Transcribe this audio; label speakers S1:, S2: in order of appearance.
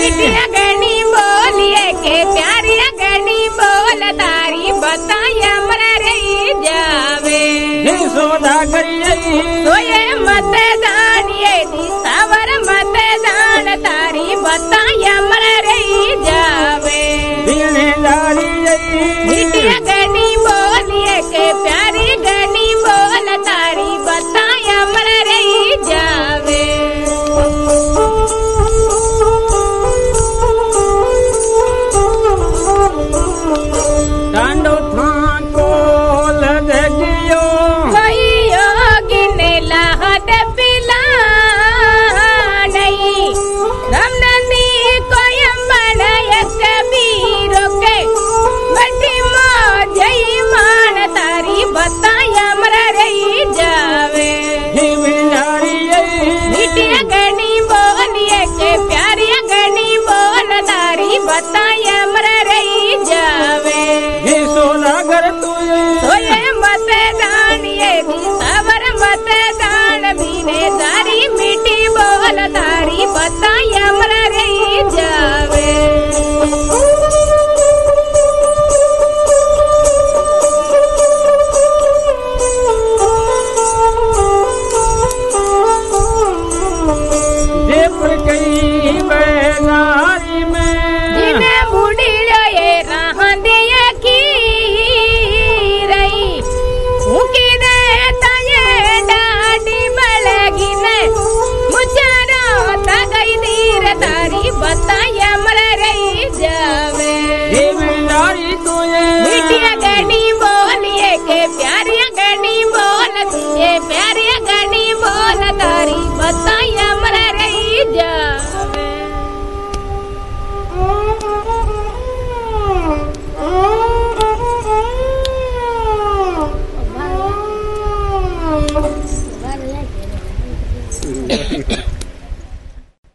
S1: मीठी अगनी बोलिए के प्यारी अगनी बोल तारी बताई अमर रही जावे
S2: सौदागर
S1: सोए मत दानिए दी सावर मत दान तारी बताई अमर रही जावे मीठी अगनी बोलिए के प्यारी गनी बोल तारी बताई अमर रही जावे
S2: डांडो था कोल देखियो
S1: कोई योगी ने लाहट पिला नहीं रमनंदी कोई अम्बन एक बीरो के बड़ी मौजई मान तारी बताई अमर रही जावे मीठी अगनी बोलिए के प्यारी अगनी बोल तारी बताई अमर रही जावे
S2: सौदागर
S1: सोए मत दानिए दी सावर मत दान बीने तारी मीठी बोल तारी बताई अमर रही जावे
S2: जे पर कई बहना